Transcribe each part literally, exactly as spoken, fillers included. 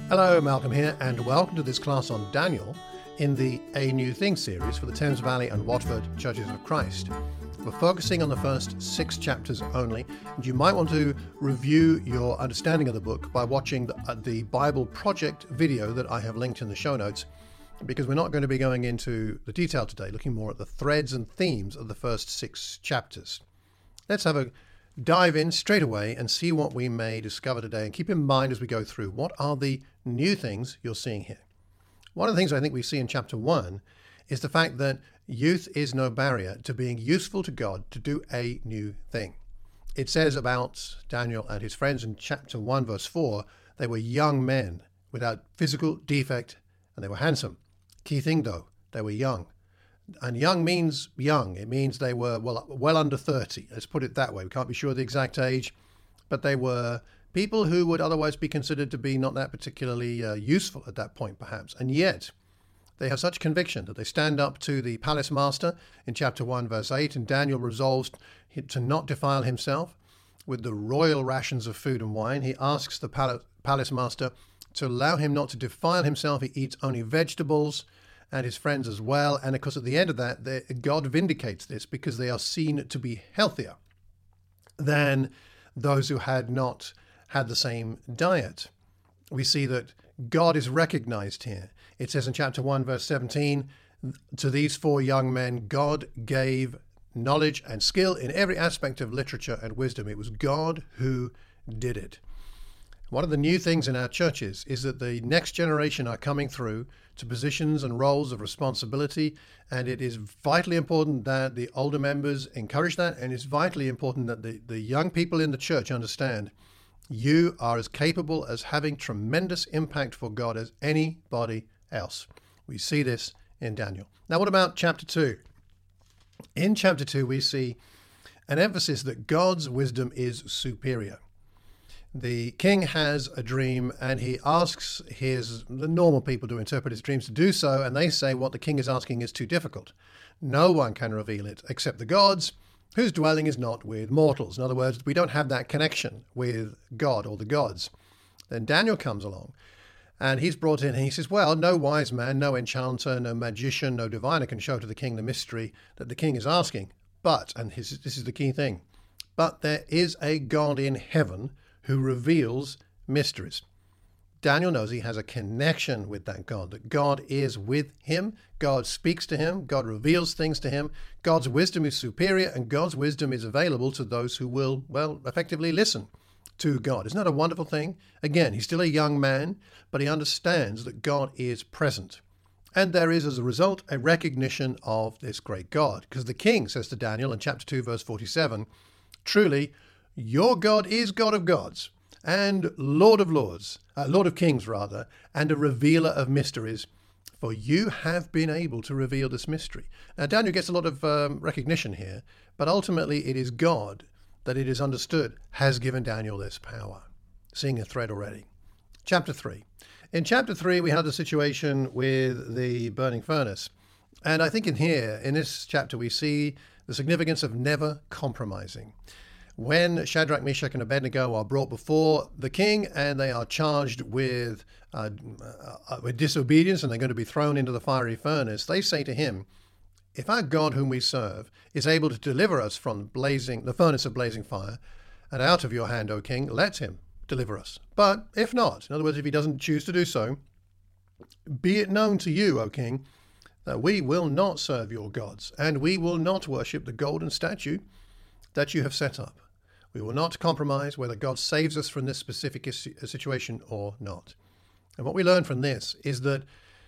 Hello, Malcolm here, and welcome to this class on Daniel in the A New Thing series for the Thames Valley and Watford Churches of Christ. We're focusing on the first six chapters only, and you might want to review your understanding of the book by watching the, uh, the Bible Project video that I have linked in the show notes, because we're not going to be going into the detail today, looking more at the threads and themes of the first six chapters. Let's have a dive in straight away and see what we may discover today, and keep in mind as we go through, what are the new things you're seeing here. One of the things I think we see in chapter one is the fact that youth is no barrier to being useful to God to do a new thing. It says about Daniel and his friends in chapter one, verse four, they were young men without physical defect, and they were handsome. Key thing though, they were young. And young means young. It means they were well well under thirty. Let's put it that way. We can't be sure of the exact age, but they were people who would otherwise be considered to be not that particularly uh, useful at that point, perhaps. And yet, they have such conviction that they stand up to the palace master in chapter one, verse eight, and Daniel resolves to not defile himself with the royal rations of food and wine. He asks the palace, palace master to allow him not to defile himself. He eats only vegetables, and his friends as well. And of course, at the end of that, they, God vindicates this because they are seen to be healthier than those who had not had the same diet. We see that God is recognized here. It says in chapter one, verse seventeen, to these four young men, God gave knowledge and skill in every aspect of literature and wisdom. It was God who did it. One of the new things in our churches is that the next generation are coming through to positions and roles of responsibility, and it is vitally important that the older members encourage that, and it's vitally important that the, the young people in the church understand you are as capable as having tremendous impact for God as anybody else. We see this in Daniel. Now, what about chapter two? In chapter two, we see an emphasis that God's wisdom is superior. The king has a dream, and he asks his the normal people to interpret his dreams to do so, and they say what the king is asking is too difficult. No one can reveal it except the gods, whose dwelling is not with mortals. In other words, we don't have that connection with God or the gods. Then Daniel comes along, and he's brought in, and he says, well, no wise man, no enchanter, no magician, no diviner can show to the king the mystery that the king is asking. But, and his, this is the key thing, but there is a God in heaven who reveals mysteries. Daniel knows he has a connection with that God, that God is with him, God speaks to him, God reveals things to him, God's wisdom is superior, and God's wisdom is available to those who will, well, effectively listen to God. Isn't that a wonderful thing? Again, he's still a young man, but he understands that God is present. And there is, as a result, a recognition of this great God. Because the king says to Daniel in chapter two, verse forty-seven, truly, your God is God of gods and Lord of lords, uh, Lord of kings rather, and a revealer of mysteries, for you have been able to reveal this mystery. Now, Daniel gets a lot of um, recognition here, but ultimately it is God that it is understood has given Daniel this power. Seeing a thread already. Chapter three. In chapter three, we had the situation with the burning furnace. And I think in here, in this chapter, we see the significance of never compromising. When Shadrach, Meshach, and Abednego are brought before the king and they are charged with, uh, uh, with disobedience and they're going to be thrown into the fiery furnace, they say to him, if our God whom we serve is able to deliver us from blazing, the furnace of blazing fire and out of your hand, O king, let him deliver us. But if not, in other words, if he doesn't choose to do so, be it known to you, O king, that we will not serve your gods and we will not worship the golden statue that you have set up. We will not compromise whether God saves us from this specific situation or not. And what we learn from this is that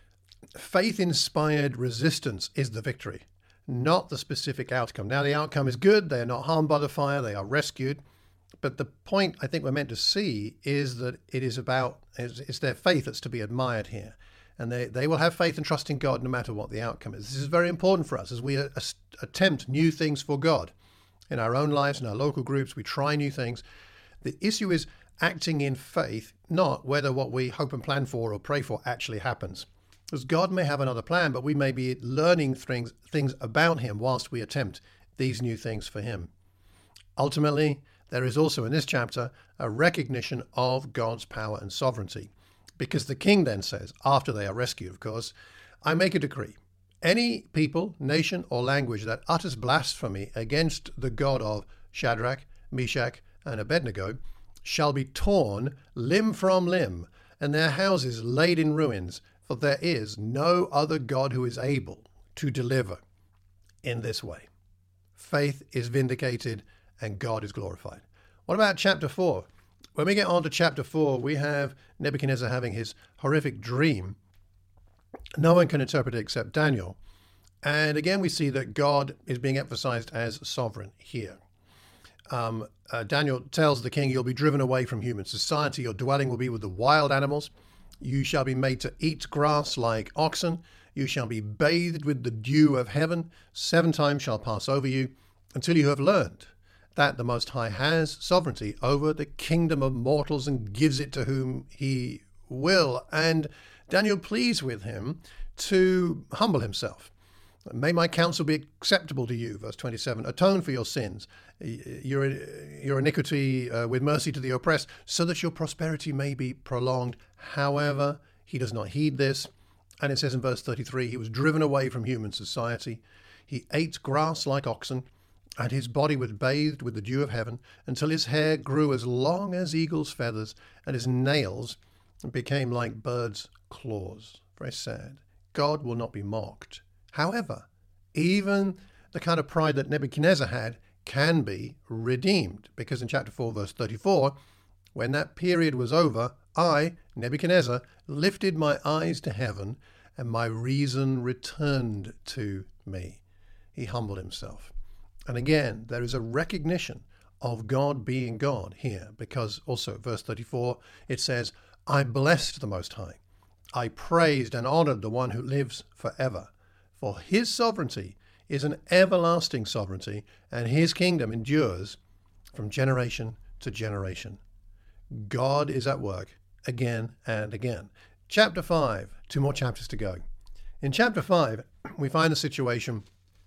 faith-inspired resistance is the victory, not the specific outcome. Now, the outcome is good. They are not harmed by the fire. They are rescued. But the point I think we're meant to see is that it is about, it's their faith that's to be admired here. And they, they will have faith and trust in God no matter what the outcome is. This is very important for us as we attempt new things for God. In our own lives, in our local groups, we try new things. The issue is acting in faith, not whether what we hope and plan for or pray for actually happens. Because God may have another plan, but we may be learning things, things about him whilst we attempt these new things for him. Ultimately, there is also in this chapter a recognition of God's power and sovereignty. Because the king then says, after they are rescued, of course, I make a decree. Any people, nation, or language that utters blasphemy against the God of Shadrach, Meshach, and Abednego shall be torn limb from limb, and their houses laid in ruins, for there is no other God who is able to deliver in this way. Faith is vindicated and God is glorified. What about chapter four? When we get on to chapter four, we have Nebuchadnezzar having his horrific dream. No one can interpret it except Daniel. And again, we see that God is being emphasized as sovereign here. Um, uh, Daniel tells the king, you'll be driven away from human society. Your dwelling will be with the wild animals. You shall be made to eat grass like oxen. You shall be bathed with the dew of heaven. Seven times shall pass over you until you have learned that the Most High has sovereignty over the kingdom of mortals and gives it to whom he will. And Daniel pleads with him to humble himself. May my counsel be acceptable to you, verse twenty-seven. Atone for your sins, your, your iniquity uh, with mercy to the oppressed, so that your prosperity may be prolonged. However, he does not heed this. And it says in verse thirty-three, he was driven away from human society. He ate grass like oxen, and his body was bathed with the dew of heaven, until his hair grew as long as eagle's feathers, and his nails became like birds' claws. Very sad. God will not be mocked. However, even the kind of pride that Nebuchadnezzar had can be redeemed, because in chapter four, verse thirty-four, when that period was over, I, Nebuchadnezzar, lifted my eyes to heaven, and my reason returned to me. He humbled himself. And again, there is a recognition of God being God here, because also, verse thirty-four, it says, I blessed the Most High. I praised and honored the one who lives forever. For his sovereignty is an everlasting sovereignty, and his kingdom endures from generation to generation. God is at work again and again. Chapter five, two more chapters to go. In chapter five, we find a situation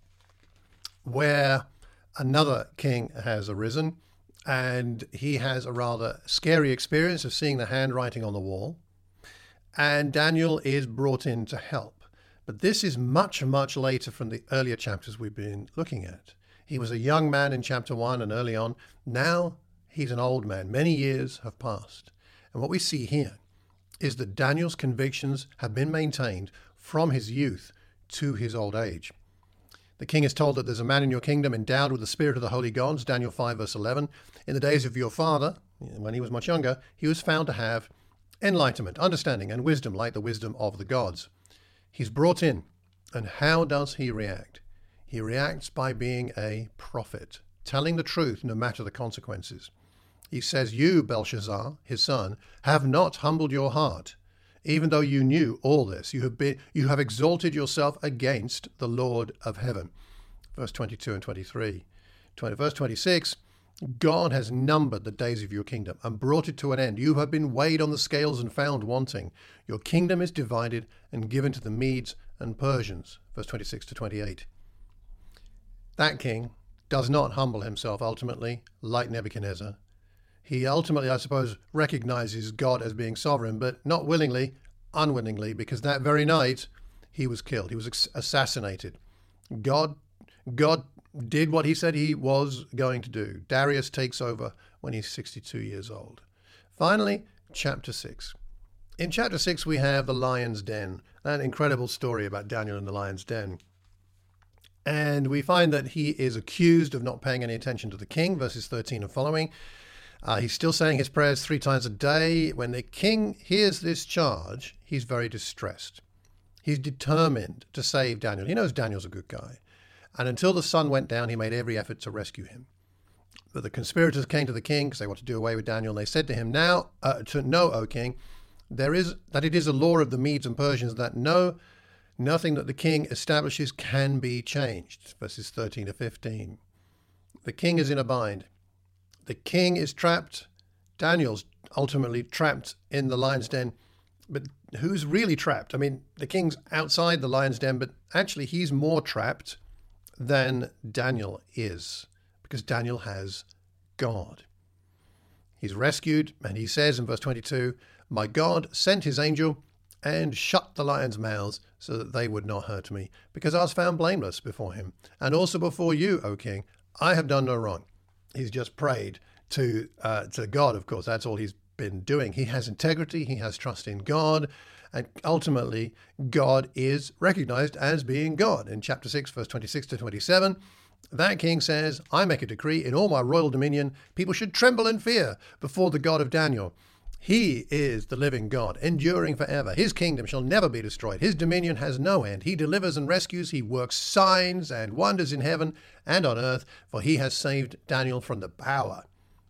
where another king has arisen, and he has a rather scary experience of seeing the handwriting on the wall, and Daniel is brought in to help. But this is much, much later from the earlier chapters we've been looking at. He was a young man in chapter one and early on. Now he's an old man. Many years have passed. And what we see here is that Daniel's convictions have been maintained from his youth to his old age. The king is told that there's a man in your kingdom endowed with the spirit of the holy gods, Daniel five, verse eleven. In the days of your father, when he was much younger, he was found to have enlightenment, understanding, and wisdom like the wisdom of the gods. He's brought in, and how does he react? He reacts by being a prophet, telling the truth no matter the consequences. He says, you, Belshazzar, his son, have not humbled your heart, even though you knew all this. You have been, you have exalted yourself against the Lord of heaven. Verse twenty-two and twenty-three. twenty, verse twenty-six, God has numbered the days of your kingdom and brought it to an end. You have been weighed on the scales and found wanting. Your kingdom is divided and given to the Medes and Persians. Verse twenty-six to twenty-eight. That king does not humble himself ultimately, like Nebuchadnezzar. He ultimately, I suppose, recognizes God as being sovereign, but not willingly, unwillingly, because that very night he was killed. He was assassinated. God, God did what he said he was going to do. Darius takes over when he's sixty-two years old. Finally, chapter six. In chapter six, we have the lion's den, an incredible story about Daniel in the lion's den. And we find that he is accused of not paying any attention to the king, verses thirteen and following. Uh, he's still saying his prayers three times a day. When the king hears this charge, he's very distressed. He's determined to save Daniel. He knows Daniel's a good guy. And until the sun went down, he made every effort to rescue him. But the conspirators came to the king because they want to do away with Daniel. And they said to him, now, uh, to know, O king, there is that it is a law of the Medes and Persians that no, nothing that the king establishes can be changed. Verses thirteen to fifteen. The king is in a bind. The king is trapped. Daniel's ultimately trapped in the lion's den. But who's really trapped? I mean, the king's outside the lion's den, but actually he's more trapped than Daniel is, because Daniel has God. He's rescued, and he says in verse twenty-two, "My God sent his angel and shut the lions' mouths so that they would not hurt me, because I was found blameless before him. And also before you, O king, I have done no wrong." He's just prayed to uh, to God, of course. That's all he's been doing. He has integrity. He has trust in God. And ultimately, God is recognized as being God. In chapter six, verse twenty-six to twenty-seven, that king says, "I make a decree in all my royal dominion, people should tremble in fear before the God of Daniel. He is the living God, enduring forever. His kingdom shall never be destroyed. His dominion has no end. He delivers and rescues. He works signs and wonders in heaven and on earth, for he has saved Daniel from the power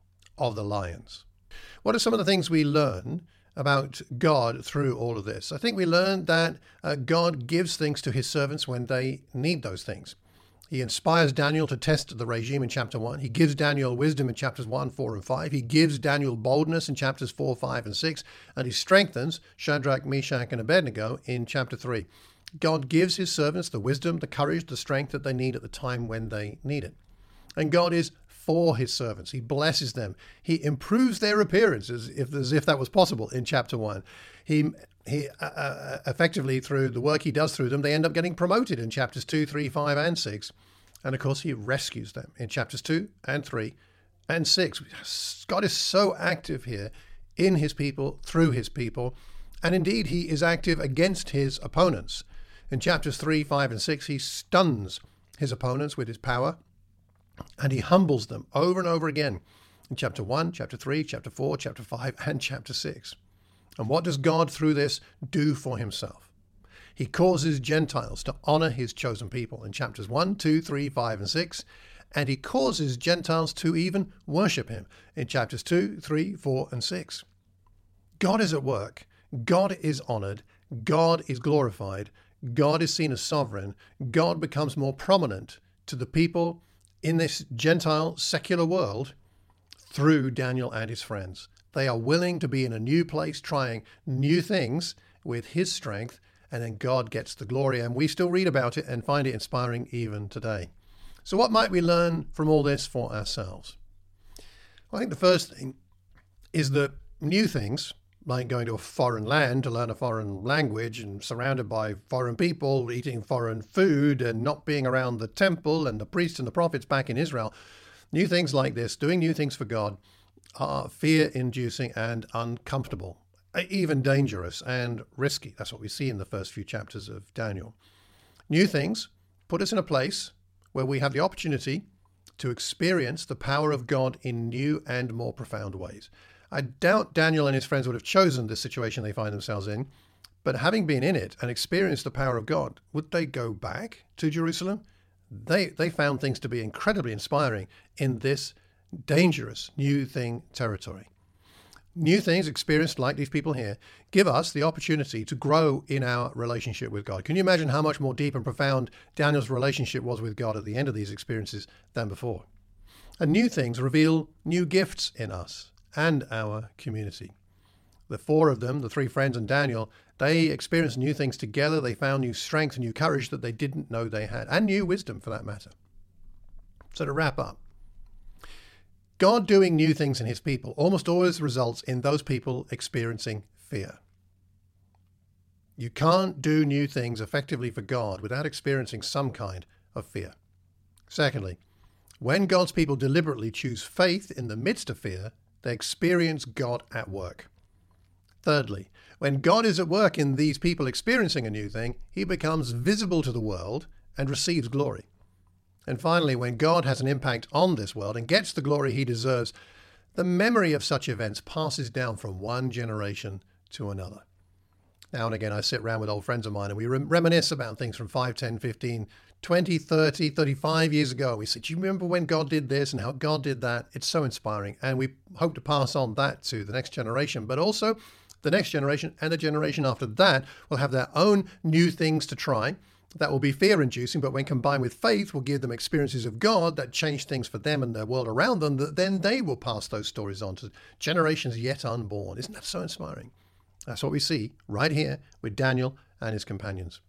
of the lions." What are some of the things we learn about God through all of this? I think we learned that uh, God gives things to his servants when they need those things. He inspires Daniel to test the regime in chapter one. He gives Daniel wisdom in chapters one, four, and five. He gives Daniel boldness in chapters four, five, and six. And he strengthens Shadrach, Meshach, and Abednego in chapter three. God gives his servants the wisdom, the courage, the strength that they need at the time when they need it. And God is for his servants. He blesses them. He improves their appearance as if, as if that was possible in chapter one. He He uh, uh, effectively, through the work he does through them, they end up getting promoted in chapters two, three, five, and six. And of course, he rescues them in chapters two and three and six. God is so active here in his people, through his people. And indeed, he is active against his opponents. In chapters three, five, and six, he stuns his opponents with his power, and he humbles them over and over again in chapter one, chapter three, chapter four, chapter five, and chapter six. And what does God through this do for himself? He causes Gentiles to honor his chosen people in chapters one, two, three, five, and six. And he causes Gentiles to even worship him in chapters two, three, four, and six. God is at work. God is honored. God is glorified. God is seen as sovereign. God becomes more prominent to the people in this Gentile secular world through Daniel and his friends. They are willing to be in a new place, trying new things with his strength, and then God gets the glory. And we still read about it and find it inspiring even today. So what might we learn from all this for ourselves? Well, I think the first thing is that new things, like going to a foreign land to learn a foreign language and surrounded by foreign people, eating foreign food and not being around the temple and the priests and the prophets back in Israel, new things like this, doing new things for God, are fear-inducing and uncomfortable, even dangerous and risky. That's what we see in the first few chapters of Daniel. New things put us in a place where we have the opportunity to experience the power of God in new and more profound ways. I doubt Daniel and his friends would have chosen this situation they find themselves in, but having been in it and experienced the power of God, would they go back to Jerusalem? They, they found things to be incredibly inspiring in this dangerous new thing territory. New things experienced like these people here give us the opportunity to grow in our relationship with God. Can you imagine how much more deep and profound Daniel's relationship was with God at the end of these experiences than before? And new things reveal new gifts in us and our community. The four of them, the three friends and Daniel, they experienced new things together. They found new strength, new courage that they didn't know they had, and new wisdom for that matter. So to wrap up, God doing new things in his people almost always results in those people experiencing fear. You can't do new things effectively for God without experiencing some kind of fear. Secondly, when God's people deliberately choose faith in the midst of fear, they experience God at work. Thirdly, when God is at work in these people experiencing a new thing, he becomes visible to the world and receives glory. And finally, when God has an impact on this world and gets the glory he deserves, the memory of such events passes down from one generation to another. Now and again, I sit around with old friends of mine and we reminisce about things from five, ten, fifteen, twenty, thirty, thirty-five years ago. We say, do you remember when God did this and how God did that? It's so inspiring. And we hope to pass on that to the next generation, but also the next generation and the generation after that will have their own new things to try. That will be fear-inducing, but when combined with faith, will give them experiences of God that change things for them and the world around them, that then they will pass those stories on to generations yet unborn. Isn't that so inspiring? That's what we see right here with Daniel and his companions.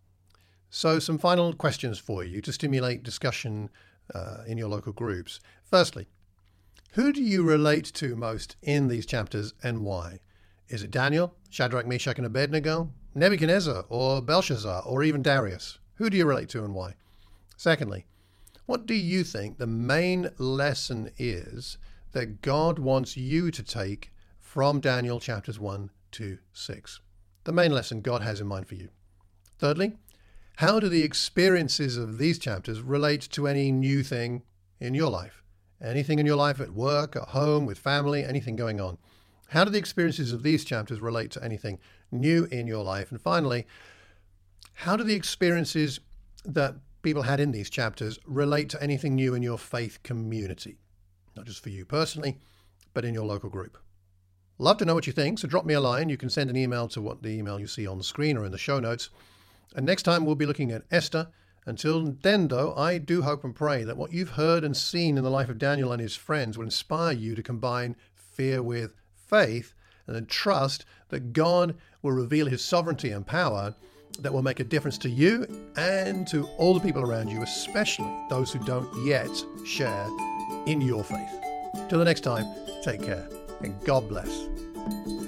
So some final questions for you to stimulate discussion uh, in your local groups. Firstly, Who do you relate to most in these chapters and why? Is it Daniel, Shadrach, Meshach, and Abednego, Nebuchadnezzar, or Belshazzar, or even Darius? Who do you relate to and why? Secondly, what do you think the main lesson is that God wants you to take from Daniel chapters one to six? The main lesson God has in mind for you. Thirdly, how do the experiences of these chapters relate to any new thing in your life? Anything in your life at work, at home, with family, anything going on? How do the experiences of these chapters relate to anything new in your life? And finally, how do the experiences that people had in these chapters relate to anything new in your faith community? Not just for you personally, but in your local group. Love to know what you think, so drop me a line. You can send an email to what the email you see on the screen or in the show notes. And next time we'll be looking at Esther. Until then, though, I do hope and pray that what you've heard and seen in the life of Daniel and his friends will inspire you to combine fear with faith and then trust that God will reveal his sovereignty and power that will make a difference to you and to all the people around you, especially those who don't yet share in your faith. Till the next time, take care and God bless.